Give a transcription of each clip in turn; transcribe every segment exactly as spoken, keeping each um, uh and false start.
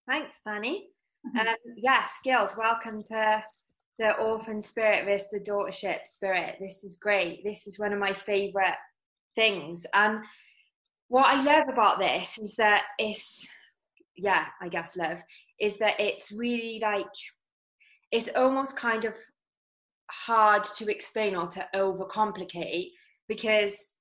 Thanks, Danny. Um, yeah, Skills, welcome to the orphan spirit versus the daughtership spirit. This is great. This is one of my favorite things. And what I love about this is that it's, yeah, I guess love, is that it's really like, it's almost kind of hard to explain or to overcomplicate because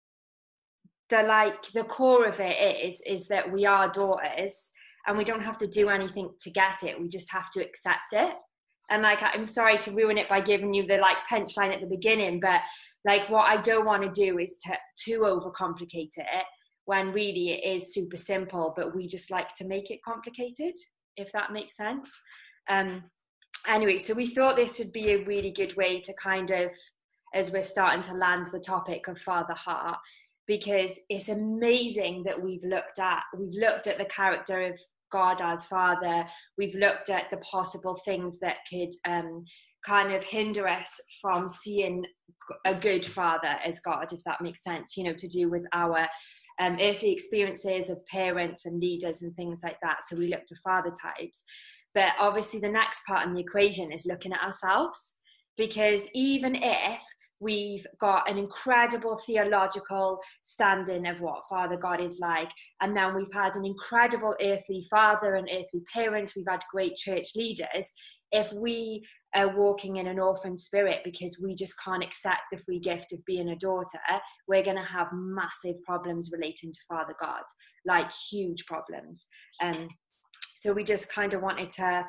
the like the core of it is is that we are daughters and we don't have to do anything to get it. We just have to accept it. And like, I'm sorry to ruin it by giving you the like punchline at the beginning, but like what I don't want to do is to to overcomplicate it when really it is super simple, but we just like to make it complicated, if that makes sense. Um anyway, so we thought this would be a really good way to kind of, as we're starting to land the topic of Father Heart, because it's amazing that we've looked at we've looked at the character of God as Father. We've looked at the possible things that could um, kind of hinder us from seeing a good Father as God, if that makes sense, you know, to do with our um, earthly experiences of parents and leaders and things like that. So we looked at father types. But obviously the next part in the equation is looking at ourselves, because even if we've got an incredible theological standing of what Father God is like, and then we've had an incredible earthly father and earthly parents, we've had great church leaders, if we are walking in an orphan spirit because we just can't accept the free gift of being a daughter, we're going to have massive problems relating to Father God, like huge problems. Um, so we just kind of wanted to,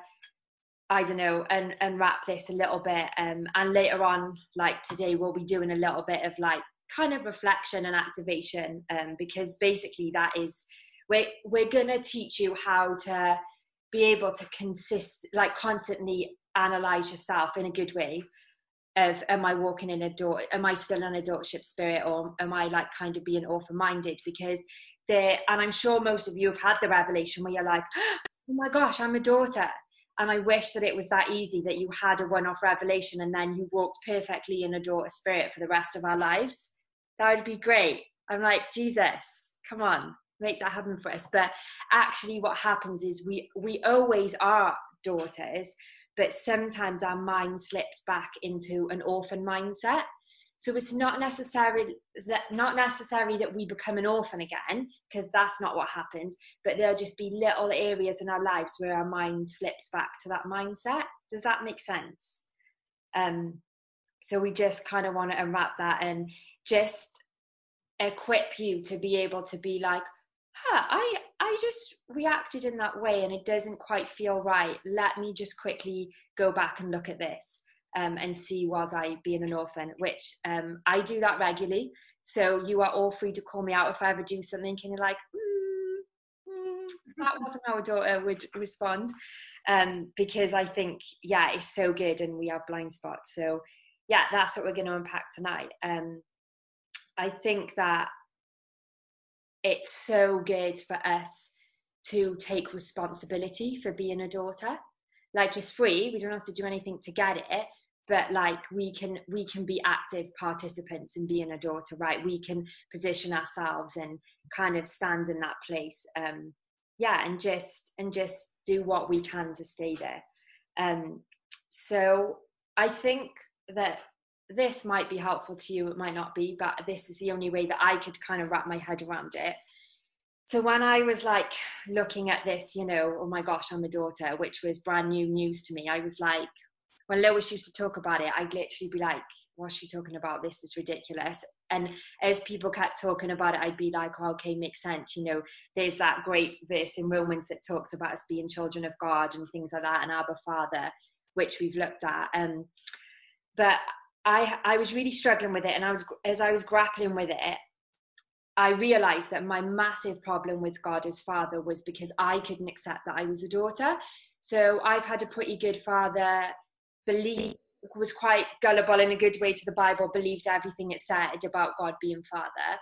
I don't know, and unwrap this a little bit. Um, and later on, like today, we'll be doing a little bit of like kind of reflection and activation, um, because basically that is, we're, we're going to teach you how to be able to consist, like constantly analyze yourself in a good way of, am I walking in a door, am I still in a daughtership spirit, or am I like kind of being orphan minded? Because there, and I'm sure most of you have had the revelation where you're like, oh my gosh, I'm a daughter. And I wish that it was that easy, that you had a one-off revelation and then you walked perfectly in a daughter spirit for the rest of our lives. That would be great. I'm like, Jesus, come on, make that happen for us. But actually what happens is we we always are daughters, but sometimes our mind slips back into an orphan mindset. So it's not necessarily that not necessarily that we become an orphan again, because that's not what happens, but there'll just be little areas in our lives where our mind slips back to that mindset. Does that make sense? Um, so we just kind of want to unwrap that and just equip you to be able to be like, huh, I, I just reacted in that way and it doesn't quite feel right. Let me just quickly go back and look at this. Um, and see, was I being an orphan, which um, I do that regularly. So you are all free to call me out if I ever do something and you're like, mm, mm, that wasn't how a daughter would respond. Um, because I think, yeah, it's so good and we have blind spots. So yeah, that's what we're going to unpack tonight. Um, I think that it's so good for us to take responsibility for being a daughter. Like, it's free, we don't have to do anything to get it, but like we can we can be active participants in being a daughter, right? We can position ourselves and kind of stand in that place, um yeah, and just and just do what we can to stay there. Um so I think that this might be helpful to you, it might not be, but this is the only way that I could kind of wrap my head around it. So when I was like looking at this, you know, oh my gosh, I'm a daughter, which was brand new news to me, I was like, when Lois used to talk about it, I'd literally be like, what's she talking about? This is ridiculous. And as people kept talking about it, I'd be like, oh, okay, makes sense. You know, there's that great verse in Romans that talks about us being children of God and things like that, and Abba Father, which we've looked at. Um, but I, I was really struggling with it. And I was, as I was grappling with it, I realized that my massive problem with God as Father was because I couldn't accept that I was a daughter. So I've had a pretty good father, believe, was quite gullible in a good way to the Bible, believed everything it said about God being Father.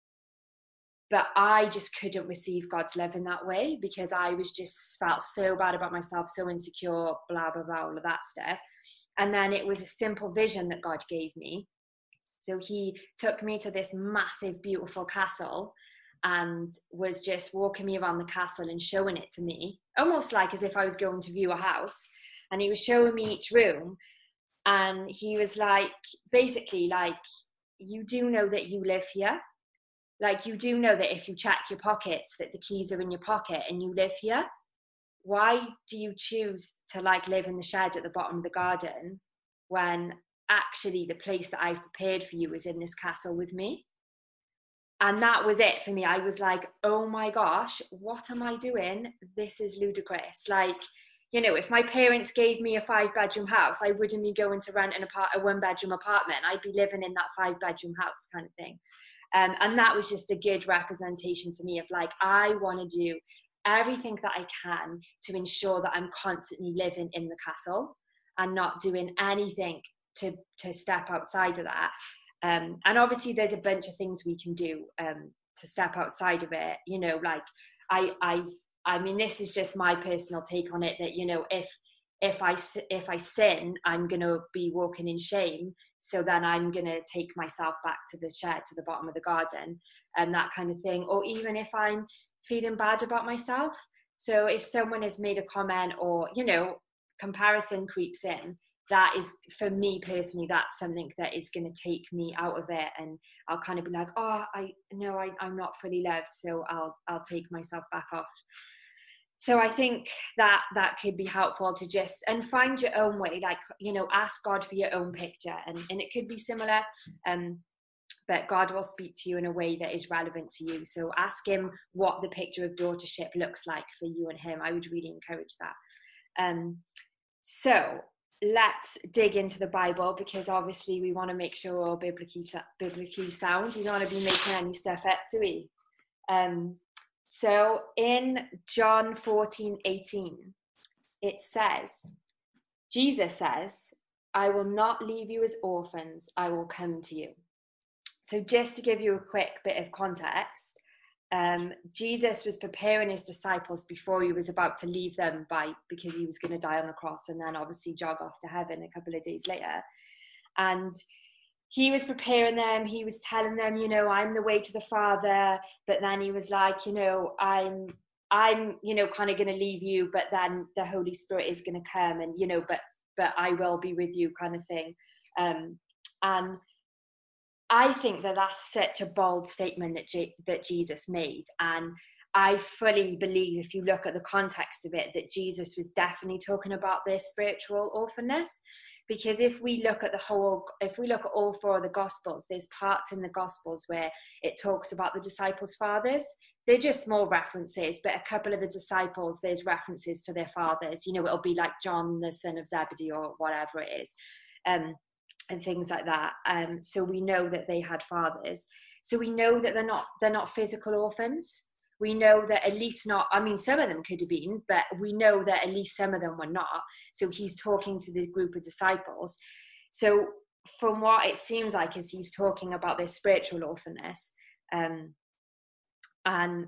But I just couldn't receive God's love in that way because I was just felt so bad about myself, so insecure, blah, blah, blah, all of that stuff. And then it was a simple vision that God gave me. So he took me to this massive, beautiful castle. and was just walking me around the castle and showing it to me, almost like as if I was going to view a house. And he was showing me each room, and he was like, basically like, you do know that you live here. Like, you do know that if you check your pockets, that the keys are in your pocket and you live here. Why do you choose to like live in the shed at the bottom of the garden when actually the place that I've prepared for you is in this castle with me? And that was it for me. I was like, oh my gosh, what am I doing? This is ludicrous. Like, you know, if my parents gave me a five bedroom house, I wouldn't be going to rent an apart- a one bedroom apartment. I'd be living in that five bedroom house kind of thing. Um, and that was just a good representation to me of like, I want to do everything that I can to ensure that I'm constantly living in the castle and not doing anything to, to step outside of that. Um, and obviously there's a bunch of things we can do um, to step outside of it. You know, like I, I, I mean, this is just my personal take on it, that, you know, if, if I, if I sin, I'm going to be walking in shame. So then I'm going to take myself back to the shed, to the bottom of the garden, and that kind of thing. Or even if I'm feeling bad about myself. So if someone has made a comment, or, you know, comparison creeps in, that is, for me personally, that's something that is going to take me out of it, and I'll kind of be like, oh, I no, I, I'm not fully loved, so I'll I'll take myself back off. So I think that that could be helpful to just, and find your own way, like, you know, ask God for your own picture, and, and it could be similar, um, but God will speak to you in a way that is relevant to you. So ask him what the picture of daughtership looks like for you and him. I would really encourage that. Um, so let's dig into the Bible, because obviously we want to make sure we're all biblically, biblically sound. You don't want to be making any stuff up, do we? Um, so in John fourteen eighteen, it says, Jesus says, I will not leave you as orphans, I will come to you. So just to give you a quick bit of context, um, Jesus was preparing his disciples before he was about to leave them, by because he was going to die on the cross and then obviously jog off to heaven a couple of days later. And he was preparing them, he was telling them, you know, I'm the way to the Father, but then he was like, you know, I'm, I'm, you know, kind of going to leave you, but then the Holy Spirit is going to come, and, you know, but, but I will be with you, kind of thing. Um, and I think that that's such a bold statement that J- that Jesus made. And I fully believe, if you look at the context of it, that Jesus was definitely talking about their spiritual orphanness. Because if we look at the whole, if we look at all four of the Gospels, there's parts in the Gospels where it talks about the disciples' fathers. They're just small references, but a couple of the disciples, there's references to their fathers. You know, it'll be like John, the son of Zebedee, or whatever it is. Um, and things like that. Um, so we know that they had fathers. So we know that they're not they're not physical orphans. We know that at least not, I mean, some of them could have been, but we know that at least some of them were not. So he's talking to this group of disciples. So from what it seems like is he's talking about their spiritual orphanness. Um, and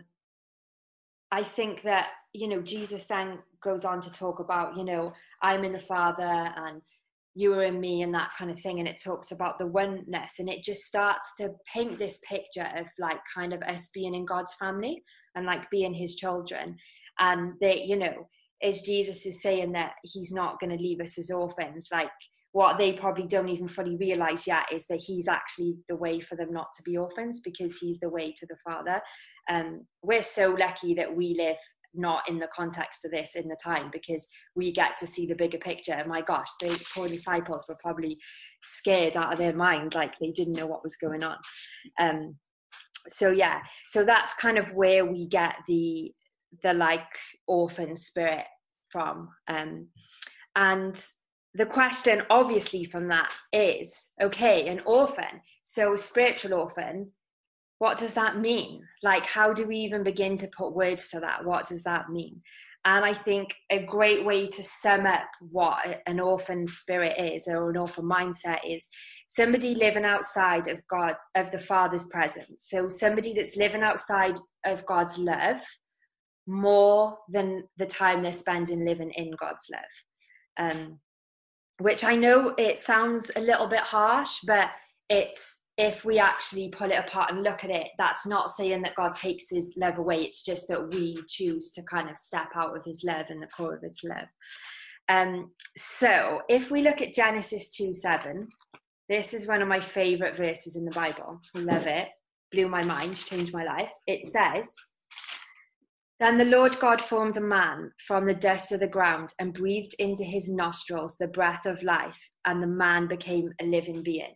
I think that, you know, Jesus then goes on to talk about, you know, I'm in the Father and you are in me, and that kind of thing. And it talks about the oneness, and it just starts to paint this picture of like kind of us being in God's family and like being his children. And they, you know, as Jesus is saying that he's not going to leave us as orphans, like what they probably don't even fully realize yet is that he's actually the way for them not to be orphans, because he's the way to the Father. Um, we're so lucky that we live not in the context of this in the time, because we get to see the bigger picture. My gosh, the poor disciples were probably scared out of their mind, like they didn't know what was going on. Um, so yeah, so that's kind of where we get the the like orphan spirit from. Um, and the question obviously from that is, okay, an orphan, so a spiritual orphan, what does that mean? Like, how do we even begin to put words to that? What does that mean? And I think a great way to sum up what an orphan spirit is, or an orphan mindset, is somebody living outside of God, of the Father's presence. So somebody that's living outside of God's love more than the time they're spending living in God's love. Um, which I know it sounds a little bit harsh, but it's if we actually pull it apart and look at it, that's not saying that God takes his love away. It's just that we choose to kind of step out of his love and the core of his love. Um, so if we look at Genesis two seven, this is one of my favorite verses in the Bible. I love it. Blew my mind, changed my life. It says, "Then the Lord God formed a man from the dust of the ground and breathed into his nostrils the breath of life, and the man became a living being."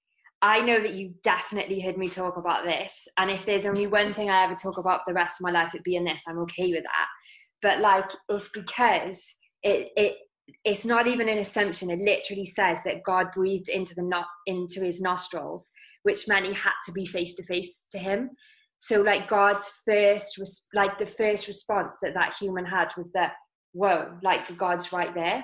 I know that you definitely heard me talk about this, and if there's only one thing I ever talk about the rest of my life, it'd be in this. I'm okay with that. But like, it's because it it it's not even an assumption. It literally says that God breathed into the not into his nostrils, which meant he had to be face to face to him. So like God's first, like the first response that that human had was that, whoa, like God's right there.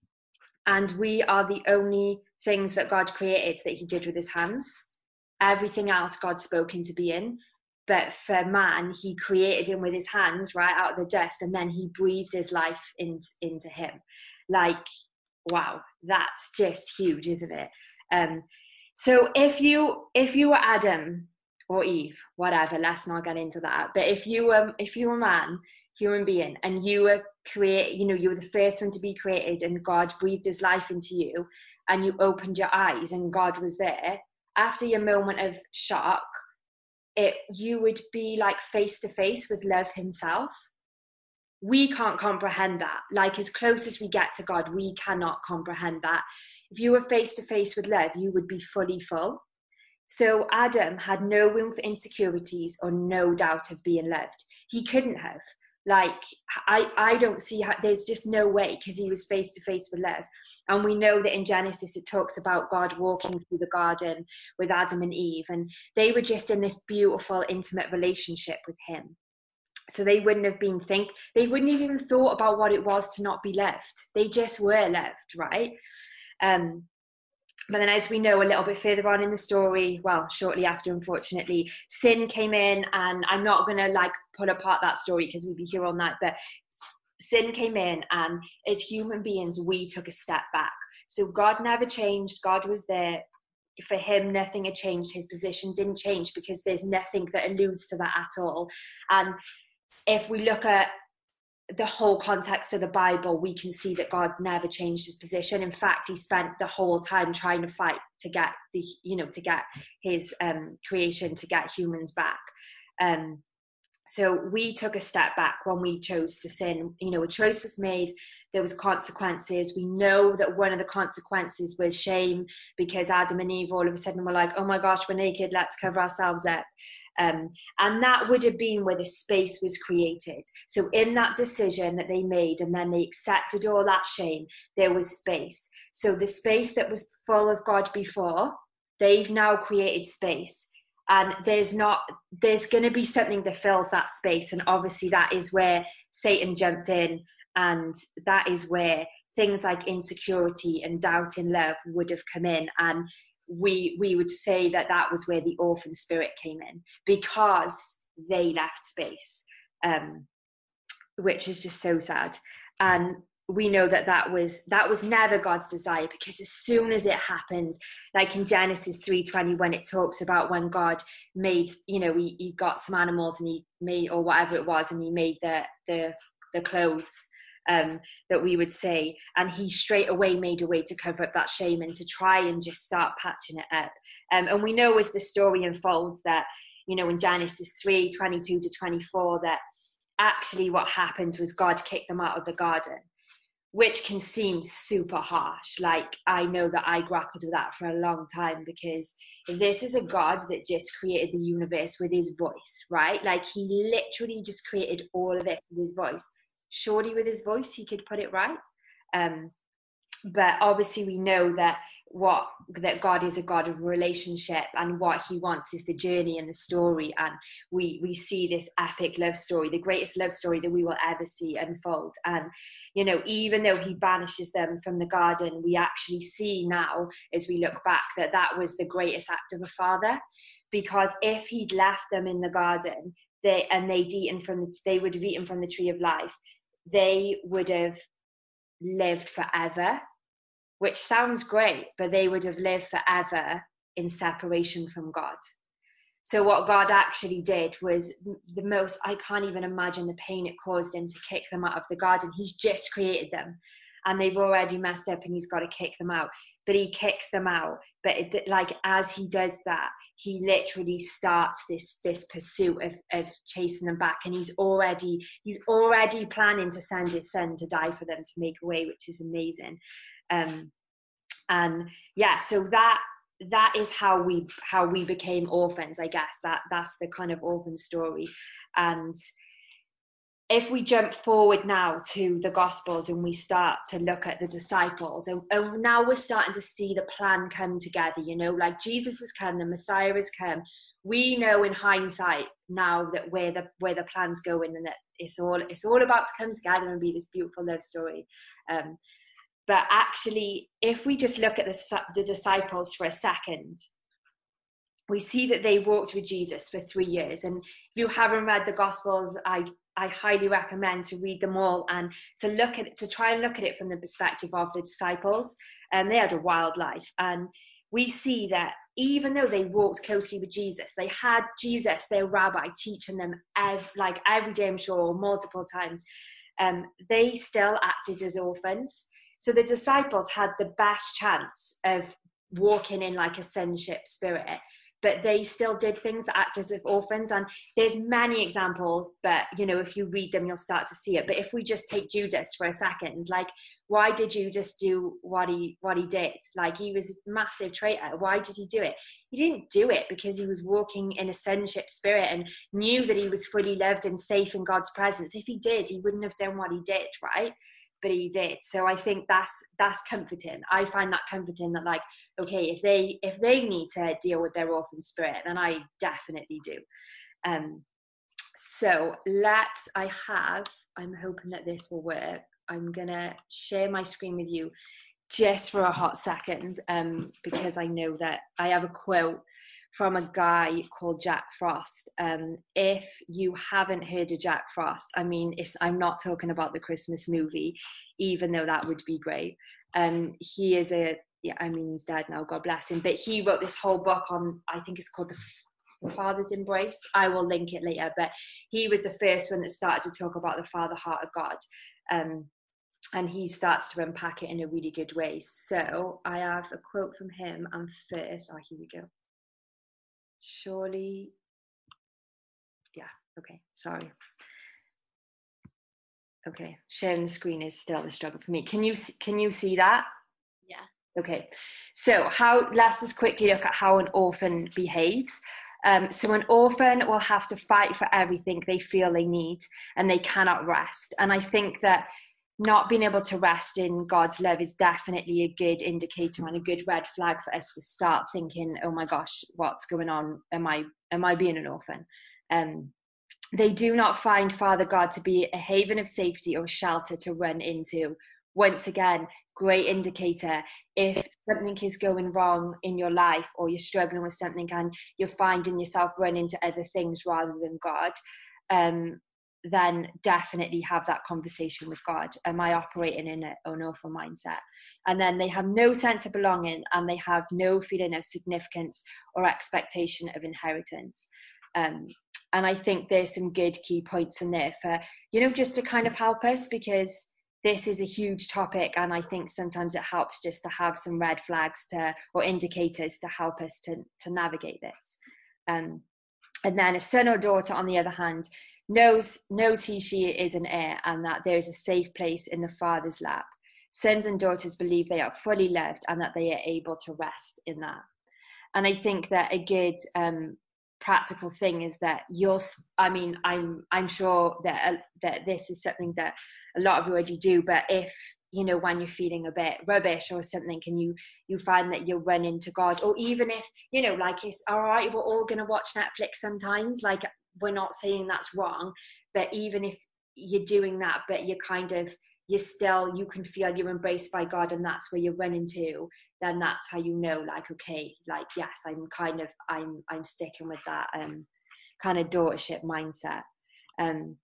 And we are the only things that God created that he did with his hands. Everything else God spoke into being. But for man, he created him with his hands right out of the dust, and then he breathed his life in, into him. Like, wow, that's just huge, isn't it? Um, so if you if you were Adam or Eve, whatever, let's not get into that. But if you were if you were a man, human being, and you were create, you know, you were the first one to be created, and God breathed his life into you, and you opened your eyes, and God was there. After your moment of shock, it you would be like face to face with love himself. We can't comprehend that. Like, as close as we get to God, we cannot comprehend that. If you were face to face with love, you would be fully full. So Adam had no room for insecurities or no doubt of being loved. He couldn't have. Like, I, I don't see how, there's just no way, because he was face to face with love. And we know that in Genesis, it talks about God walking through the garden with Adam and Eve, and they were just in this beautiful, intimate relationship with him. So they wouldn't have been think, they wouldn't have even thought about what it was to not be loved. They just were loved, right? Um, But then, as we know a little bit further on in the story, well, shortly after, unfortunately, sin came in, and I'm not going to like pull apart that story because we'd be here all night, but sin came in, and as human beings, we took a step back. So God never changed. God was there. For him, nothing had changed. His position didn't change, because there's nothing that alludes to that at all. And if we look at the whole context of the Bible, we can see that God never changed his position. In fact, he spent the whole time trying to fight to get the, you know, to get his um, creation, to get humans back. Um, so we took a step back when we chose to sin. You know, a choice was made. There was consequences. We know that one of the consequences was shame, because Adam and Eve all of a sudden were like, oh my gosh, we're naked, let's cover ourselves up. Um, and that would have been where the space was created. So in that decision that they made, and then they accepted all that shame, there was space. So the space that was full of God before, they've now created space. And there's not, there's going to be something that fills that space. And obviously that is where Satan jumped in. And that is where things like insecurity and doubt in love would have come in. And we we would say that that was where the orphan spirit came in, because they left space, um, which is just so sad. And we know that that was that was never God's desire, because as soon as it happened, like in Genesis three twenty, when it talks about when God made, you know, he, he got some animals and he made, or whatever it was, and he made the the the clothes, um, that we would say, and he straight away made a way to cover up that shame and to try and just start patching it up. Um, and we know as the story unfolds that, you know, in Genesis three twenty-two to twenty-four, that actually what happened was God kicked them out of the garden, which can seem super harsh. Like, I know that I grappled with that for a long time, because this is a God that just created the universe with his voice, right? Like, he literally just created all of it with his voice. Surely with his voice, he could put it right. Um, but obviously we know that what that God is a God of relationship, and what he wants is the journey and the story. And we we see this epic love story, the greatest love story that we will ever see unfold. And, you know, even though he banishes them from the garden, we actually see now, as we look back, that that was the greatest act of a father. Because if he'd left them in the garden, they and they'd eaten from they would have eaten from the tree of life, they would have lived forever, which sounds great, but they would have lived forever in separation from God. So what God actually did was the most, I can't even imagine the pain it caused him to kick them out of the garden. He's just created them and they've already messed up and he's got to kick them out. But he kicks them out. But it, like, as he does that, he literally starts this, this pursuit of, of chasing them back. And he's already, he's already planning to send his son to die for them, to make a way, which is amazing. Um, and yeah, so that, that is how we how we became orphans, I guess. That that's the kind of orphan story. And if we jump forward now to the Gospels and we start to look at the disciples, and, and now we're starting to see the plan come together, you know, like Jesus has come, the Messiah has come. We know in hindsight now that where the where the plan's going, and that it's all it's all about to come together and be this beautiful love story. Um, But actually, if we just look at the, the disciples for a second, we see that they walked with Jesus for three years. And if you haven't read the Gospels, I, I highly recommend to read them all and to look at it, to try and look at it from the perspective of the disciples. And they had a wild life. And we see that even though they walked closely with Jesus, they had Jesus, their rabbi, teaching them every, like every day, I'm sure, multiple times. Um, they still acted as orphans. So the disciples had the best chance of walking in like a sonship spirit, but they still did things that act as if orphans. And there's many examples, but you know, if you read them, you'll start to see it. But if we just take Judas for a second, like, why did Judas do what he what he did? Like, he was a massive traitor. Why did he do it? He didn't do it because he was walking in a sonship spirit and knew that he was fully loved and safe in God's presence. If he did, he wouldn't have done what he did, right? But he did. So I think that's that's comforting. I find that comforting, that like, okay, if they if they need to deal with their orphan spirit, then I definitely do. Um, so let's, I have, I'm hoping that this will work. I'm gonna share my screen with you just for a hot second, um, because I know that I have a quote from a guy called Jack Frost. Um, if you haven't heard of Jack Frost, I mean, it's, I'm not talking about the Christmas movie, even though that would be great. Um, he is a, yeah, I mean, he's dead now, God bless him, but he wrote this whole book on, I think it's called The Father's Embrace. I will link it later, but he was the first one that started to talk about the Father heart of God. Um, and he starts to unpack it in a really good way. So I have a quote from him, and first, oh, here we go. Surely, yeah, okay, sorry. Okay, sharing the screen is still a struggle for me. Can you can you see that? Yeah. Okay, so how, let's just quickly look at how an orphan behaves. Um, so an orphan will have to fight for everything they feel they need, and they cannot rest. And I think that not being able to rest in God's love is definitely a good indicator and a good red flag for us to start thinking, oh my gosh, what's going on? Am I, am I being an orphan? Um, they do not find Father God to be a haven of safety or shelter to run into. Once again, great indicator. If something is going wrong in your life, or you're struggling with something and you're finding yourself running to other things rather than God, um, then definitely have that conversation with God. Am I operating in an awful mindset? And then they have no sense of belonging, and they have no feeling of significance or expectation of inheritance. Um, and I think there's some good key points in there for, you know, just to kind of help us, because this is a huge topic. And I think sometimes it helps just to have some red flags to, or indicators to help us to, to navigate this. Um, and then a son or daughter, on the other hand, knows knows he, she is an heir, and that there is a safe place in the Father's lap. Sons and daughters believe they are fully loved and that they are able to rest in that. And I think that a good um, practical thing is that you'll, I mean, I'm I'm sure that uh, that this is something that a lot of you already do, but if, you know, when you're feeling a bit rubbish or something, can you you find that you'll run into God, or even if, you know, like, it's all right, we're all going to watch Netflix sometimes, like, we're not saying that's wrong, but even if you're doing that, but you're kind of, you're still, you can feel you're embraced by God, and that's where you're running to, then that's how you know, like, okay, like, yes, I'm kind of, I'm, I'm sticking with that um, kind of daughtership mindset. Um,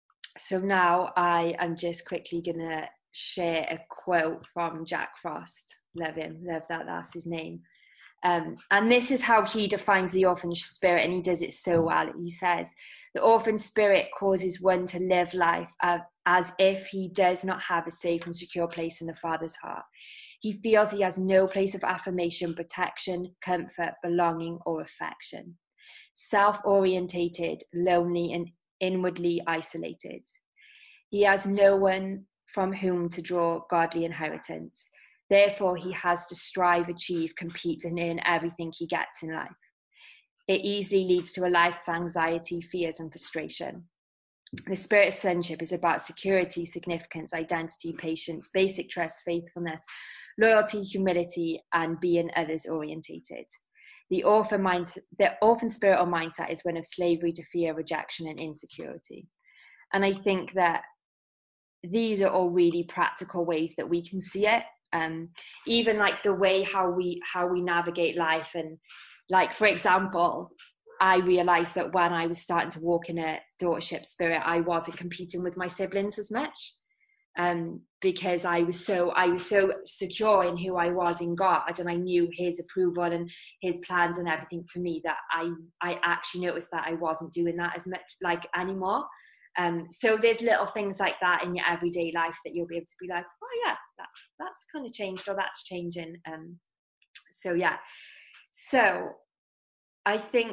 so now I am just quickly gonna share a quote from Jack Frost. Love him, love that, that's his name. Um, and this is how he defines the orphan spirit, and he does it so well. He says, the orphan spirit causes one to live life uh, as if he does not have a safe and secure place in the Father's heart. He feels he has no place of affirmation, protection, comfort, belonging, or affection. Self-orientated, lonely, and inwardly isolated. He has no one from whom to draw godly inheritance. Therefore, he has to strive, achieve, compete, and earn everything he gets in life. It easily leads to a life of anxiety, fears, and frustration. The spirit of sonship is about security, significance, identity, patience, basic trust, faithfulness, loyalty, humility, and being others orientated. The orphan, mind, the orphan spirit or mindset is one of slavery to fear, rejection, and insecurity. And I think that these are all really practical ways that we can see it. Um, even like the way how we how we navigate life, and like, for example, I realized that when I was starting to walk in a daughtership spirit, I wasn't competing with my siblings as much, um, because I was so I was so secure in who I was in God, and I knew His approval and His plans and everything for me, that I I actually noticed that I wasn't doing that as much like anymore. Um, so there's little things like that in your everyday life that you'll be able to be like, oh yeah, that, that's kind of changed, or that's changing. Um, so yeah, so I think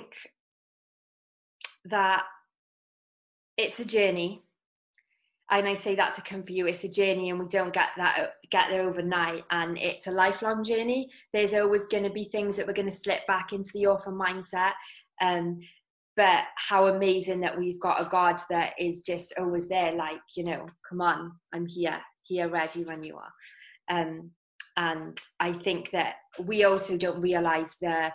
that it's a journey, and I say that to come for you. It's a journey, and we don't get that get there overnight, and it's a lifelong journey. There's always going to be things that we're going to slip back into the orphan mindset. Um, But how amazing that we've got a God that is just always there, like, you know, come on, I'm here, here ready when you are. Um, and I think that we also don't realize the,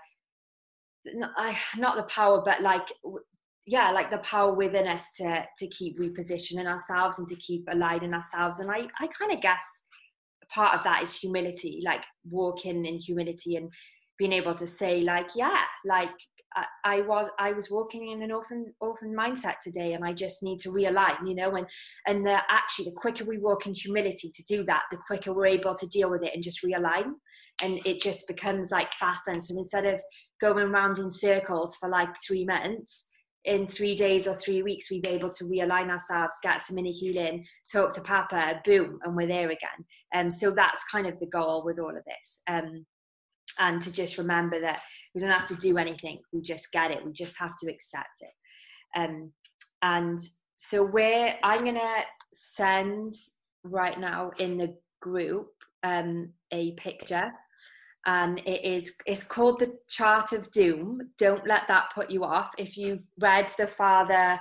not the power, but like, yeah, like the power within us to to keep repositioning ourselves and to keep aligning ourselves. And I, I kind of guess part of that is humility, like walking in humility and being able to say, like, yeah, like, I was I was walking in an orphan orphan mindset today, and I just need to realign, you know, and and the, actually the quicker we walk in humility to do that, the quicker we're able to deal with it and just realign, and it just becomes like fast. And so instead of going around in circles for like three months, in three days or three weeks, we've been able to realign ourselves, get some inner healing, talk to Papa, boom, and we're there again. And um, so that's kind of the goal with all of this. Um, and to just remember that we don't have to do anything, we just get it, we just have to accept it. Um, and so we're, I'm gonna send right now in the group um, a picture, and it is, it's called the Chart of Doom. Don't let that put you off. If you've read the Father,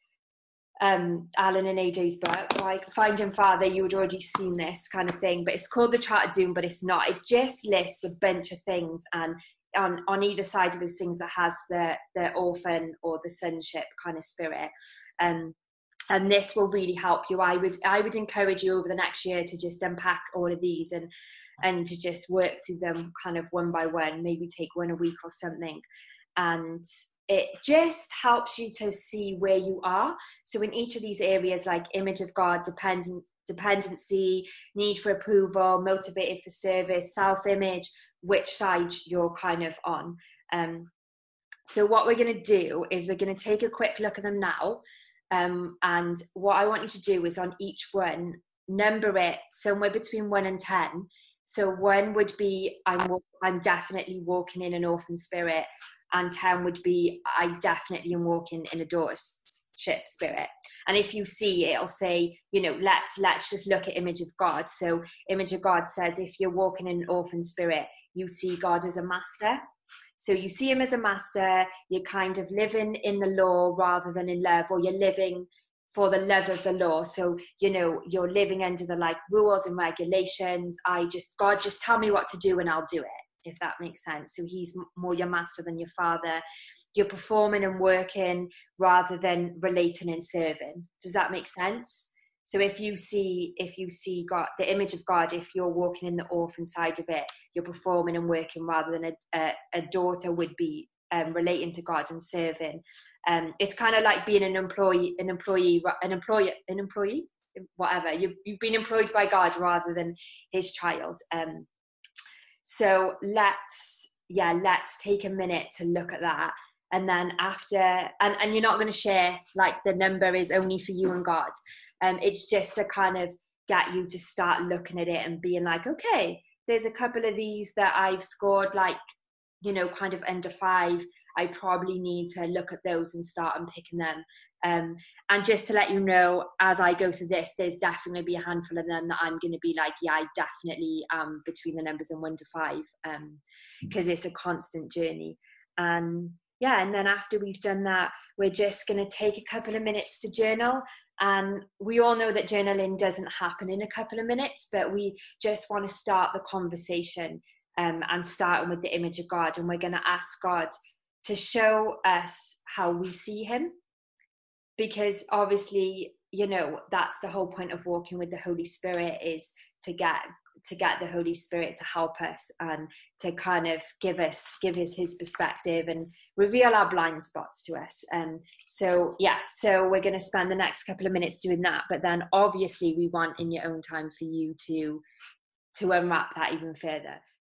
um Alan and A J's book, like Finding Father, you would already seen this kind of thing, but it's called the Chart of Doom, but it's not. It just lists a bunch of things, and on on either side of those things that has the the orphan or the sonship kind of spirit. Um and this will really help you. I would I would encourage you over the next year to just unpack all of these and and to just work through them kind of one by one, maybe take one a week or something. And it just helps you to see where you are. So in each of these areas, like image of God, dependent, dependency, need for approval, motivated for service, self-image, which side you're kind of on. Um, so what we're going to do is we're going to take a quick look at them now. Um, and what I want you to do is on each one, number it somewhere between one and ten. So one would be, I'm, I'm definitely walking in an orphan spirit. And ten would be, I definitely am walking in a daughtership spirit. And if you see, it'll say, you know, let's let's just look at image of God. So image of God says, if you're walking in an orphan spirit, you see God as a master. So you see him as a master, you're kind of living in the law rather than in love, or you're living for the love of the law. So, you know, you're living under the like rules and regulations. I just, God, just tell me what to do and I'll do it, if that makes sense. So he's more your master than your father. You're performing and working rather than relating and serving. Does that make sense? So if you see, if you see God, the image of God, if you're walking in the orphan side of it, you're performing and working rather than a, a, a daughter would be um, relating to God and serving. Um, it's kind of like being an employee, an employee, an employer, an employee, whatever. You've, you've been employed by God rather than his child. Um, So let's, yeah, let's take a minute to look at that. And then after, and, and you're not going to share like the number is only for you and God. Um, it's just to kind of get you to start looking at it and being like, okay, there's a couple of these that I've scored like, you know, kind of under five. I probably need to look at those and start unpicking them. Um, and just to let you know, as I go through this, there's definitely be a handful of them that I'm going to be like, yeah, I definitely am between the numbers and one to five, um, because it's a constant journey. And yeah, and then after we've done that, we're just going to take a couple of minutes to journal. And we all know that journaling doesn't happen in a couple of minutes, but we just want to start the conversation, um, and starting with the image of God. And we're going to ask God to show us how we see him, because obviously, you know, that's the whole point of walking with the Holy Spirit, is to get to get the Holy Spirit to help us and to kind of give us give us his perspective and reveal our blind spots to us. And um, so yeah, so we're going to spend the next couple of minutes doing that, but then obviously we want in your own time for you to to unwrap that even further.